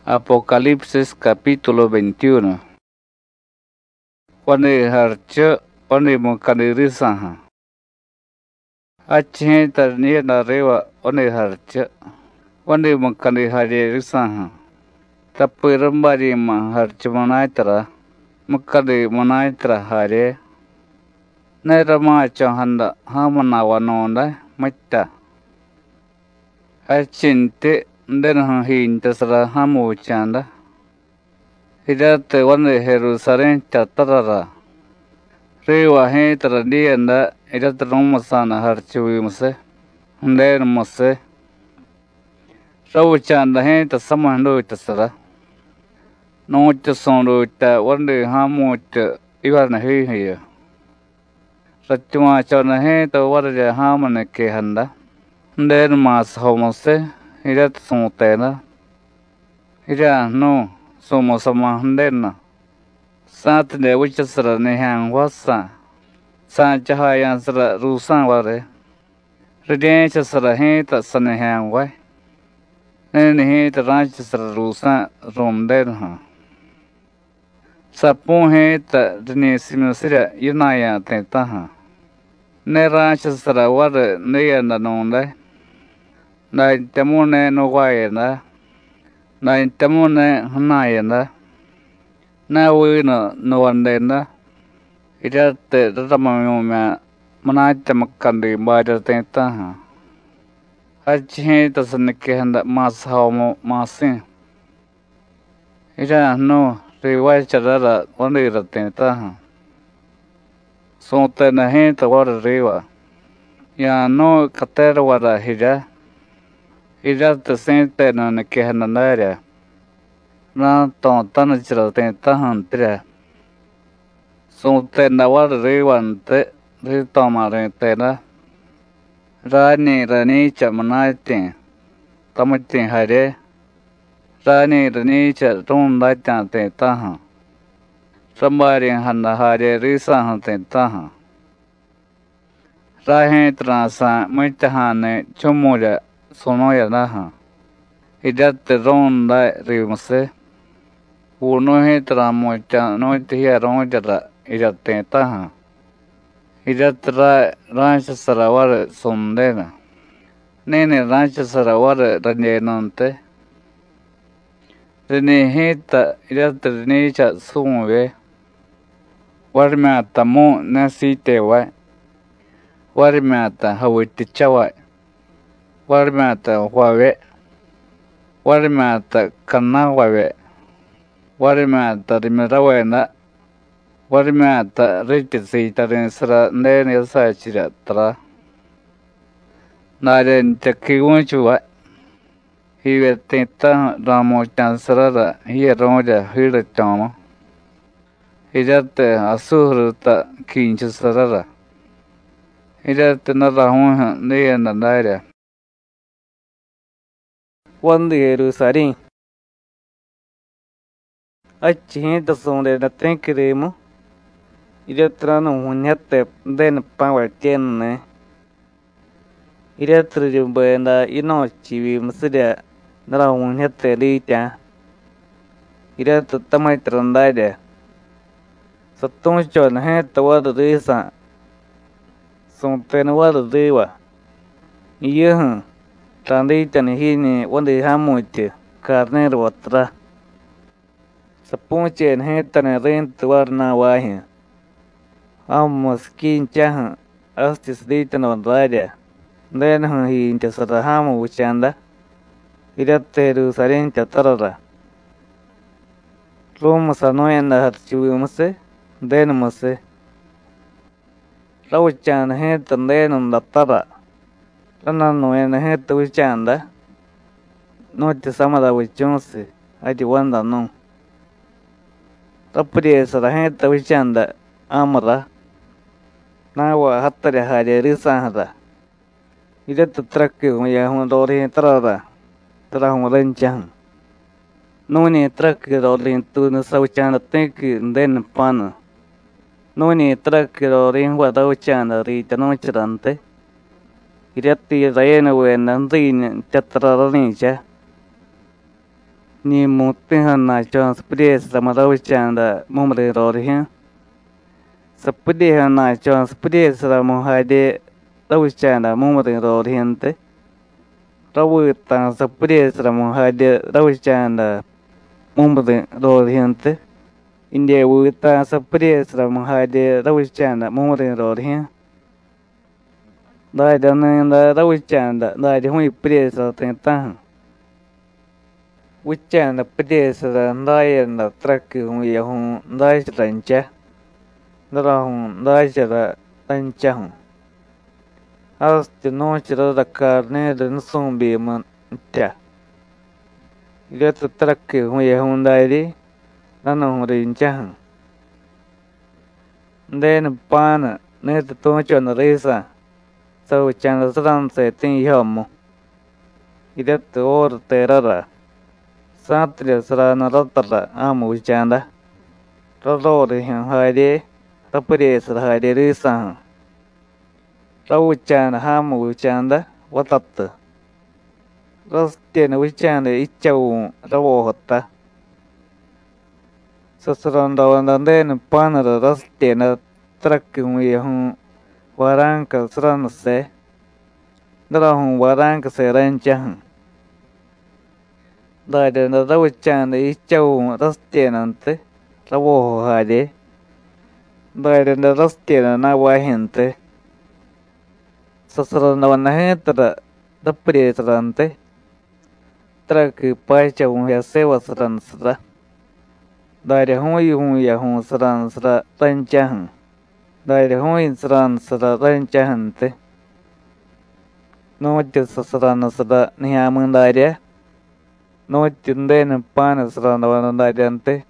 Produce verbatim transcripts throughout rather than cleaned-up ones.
Apocalipsis capítulo veintiuno. Wani harcha wani mukanirisaha. Achi tarniya narewa wani harcha. Wani mukani haririsaha. Tapirambari ma harcha manaitra. Mukani manaitra hare. Nairama chahanda hamana wanonda matta. Achinte ndena hinta sara hamu chanda. Hidate wane Jerusalén chatarara. Rewa he taradienda idate romasana harchuimse. Nden mose. Rawu chanda he ta samando tasara. No cha sondo ta wane hamu cha iwana he he. Rachuma chana he ta warja hamane ke handa. Nden mas homose. Hidate sontena. Hida no. Somos sama ndena. Sat de wichasra ne hang wasa. Sa chahaya sra rusan ware. Riden chasra he ta sane hang wai. Ne he ta rach sra rusan rom den ha. Sapun he ta dine simosira yunaya te ta ha. Ne rach sra ware ne ya na nonda. Na temune no wai na. Na temune hanaya na. Na wina no wande na. Idate ratamamya manata makandi bada tenta ha. Hachi tasanike handa mas haumo masin. Ida no riwai charara wande ratenta ha. Sonte na he tawara riwa. Ya no katera wara hida. Ida te sente na neke handa naira. Na ton tanachira tenta hantira. Sonte na wara riwante. Ritomare tena. Rani rani cha manate. Tamate hare. Rani rani cha ronda chante taha. Sambari handa hare risa hante taha. Rahe trasa mitahane chumura sonoya naha. Idate ronda rimase. Uno he tramocha no tia ronjara idate taha. Idatra rancha sarawar sondena. Nene rancha sarawar ranjenante. Rene heta idatra necha sumve. Warmiata mo nasitewa. Warmiata hawitichawa. Warmiata huave. Warmiata kanawawe. Warmiata rimerawena. Warmiata richisita rinsra nene sachira tra. Naren chakiwunchuwa. Hiwe tenta ramo chansrara hiye ronja hira chama. Hidate asuhruta kinchasarara. Hidate narahunha nea nandaira. Wandi Jerusalén. Achi hinta sonde na tenkiremo. Idatra no hunyate den power tienne. Idatra jumbenda ino chivi msida nara hunyate lita. Idatra tamai trandaide. Satoncho na heta wada risa. Sontena wada riwa. Iyahan. Tandita ni hini wandi hamuite. Carnero watra. Sapunche na heta na renta warna wahin. Amos kinchahan astis dita no raja. Denhan hi inchasara hamu uchanda. Idate Jerusalén chatarara. Roma sanoyanda harchiwimase. Denmase. Rawchanda heta denum datara. Rana noyana heta uchanda. Noche samada wichonse. Aji wanda non. Rapri sara heta uchanda. Amara. Nawa hatari hare risahara. Idate trakki ya hun dori tarara. Tara hun renchang. Noni trakki dori tu na sauchanda tenki den pana. Noni trakki dori wa dauchanda rita nochirante. Idate rayena wena rin chatrara ninja. ni mu tin na cho spre sama da wichanda mumre rorihin spre na cho spre sa mu hade da wichanda mumre rorihinte rawu ta spre sa mu hade da wichanda mumre rorihinte India wu ta spre sa mu hade da wichanda mumre rorihin da da na da wichanda da de hui pre sa tan Wichanda Pidesa Ndaya Traki Yahun Ndai Rancha Narahun Ndai Rancha As the Nochra the Carne the Nsumbi Monta Get the Traki Yahun Dai Nanahun Rinchahan Then Pana Net the Tonch on the Reza So Chandra San say Tin Yamu Idet the Or Terra Satria Sarana Rotara Amu Chanda Rodi Hide Tapres Hide Risan Rawchan Hamu Chanda Watat Rostin Wichanda Ichau Rawota Sasaranda and then Pana Rostina Trakum Yahun Waranka Sranse Darahun Waranka Serenchahan Đại đời nó đâu chàng đấy châu rất tiền anh thế đâu hồ hải đấy đại đời nó rất tiền là na qua hiện thế sao sao nó vẫn hết rồi đắp bể rồi anh thế tra cứ phải châu hay sewa sran sra đại đời hoi hoi ya hoi sran sra tan chang đại đời hoi sran sra tan chang thế nó chỉ sao sran sra ni amun đại đời No chinde panas randa dante.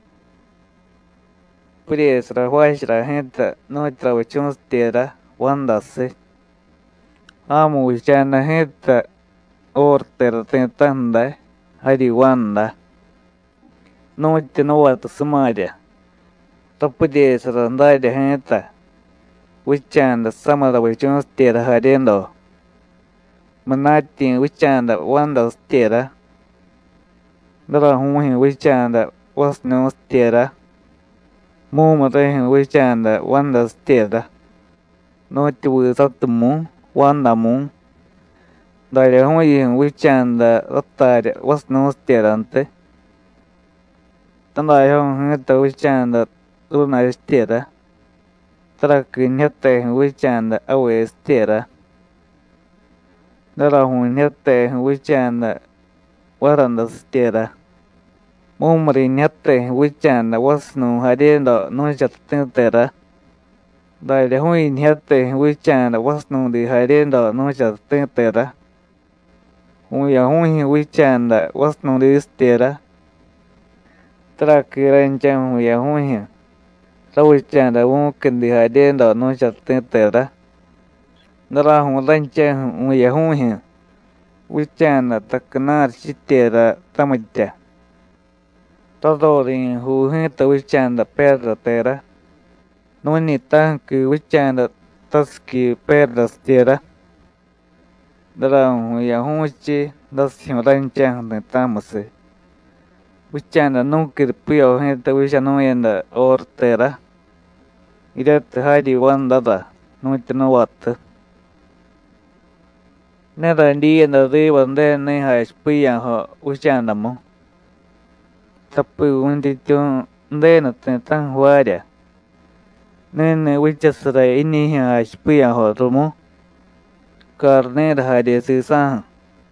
Pries ra huaisra henta no travichons tierra wanda se. Amu chana henta orter tentanda hari wanda. No chinoat sumaria. Tapudes randa de henta. Wichanda samada vichons tierra harendo. Manatin wichanda wanda tierra. Đó hung hình với chàng đã was no stiera mu mà đây hình với chàng đã wanda stiera nó chịu sao tụm mu wanda mu đại là hung hình với chàng đã rất tài was no stiera ante tân đại hung hình tới với chàng đã luôn này stiera ta cứ nhất tệ hình với chàng đã away stiera đó là hung nhất tệ hình với chàng đã waranda stiera Mumri nyate wichanda wasnu hadiendo no chatentera. Dai de hui nyate wichanda wasnu di hadiendo no chatentera. Hui ya hui wichanda wasnu di stera. Tra kirancham hui ya hui. Ra wichanda wukin di hadiendo no chatentera. Dara hui rancham hui ya hui. Wichanda taknar chitera tamaja. Todo rin hu heta wichanda perra tera. No ni tan ki wichanda taski perra stera. Dara hu ya huchi das hiranchang de tamase. Wichanda no ki pio heta wichanda yenda or tera. Idet haidi wanda da no itno wat. Nera ndi yenda ri wande ne ha spiya ho wichanda mo. Tapi undi tu ndena tentang huaria. Nene wichasra ini ha spia ho rumo. Karne hade sisa.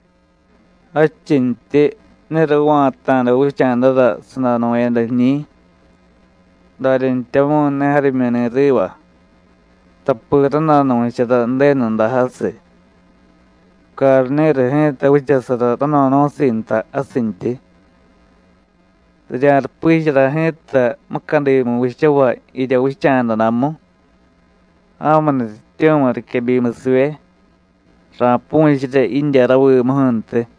Achinte nera wata na wichanda da snano yenda ni. Darin tamo ne harimene riwa. Tapi rana no wichada ndena da hase. Karne rehe ta wichasra rana no sinta asinti. Jadi puisra heta makande mu wichawa ida wichanda namo. Aman tioma kebi muswe. Ra puisra India rawu mahante.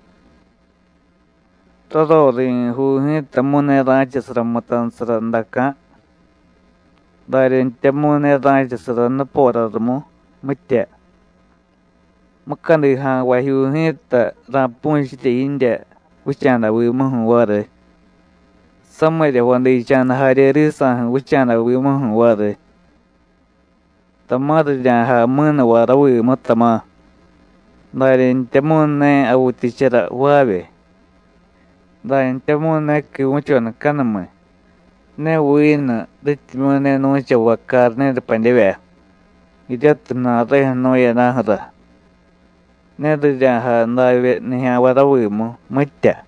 Todo rin hu heta mune rajasra matan sarandaka. Darin temune rajasra napora ramo mutya. Makande ha wa hu heta ra puisra India Wichana we mohun water. Somebody one day chan had a reason Wichana we mohun water. The mother jan ha moon water we motama. Darin temun ne a utichera wabe. Darin temun ne ki muchon kaname. Ne win the timone no chawakar ne the pandeve. Idiot na re no yana hada. Ne the jan ha na we ne ha wada we mo mutta.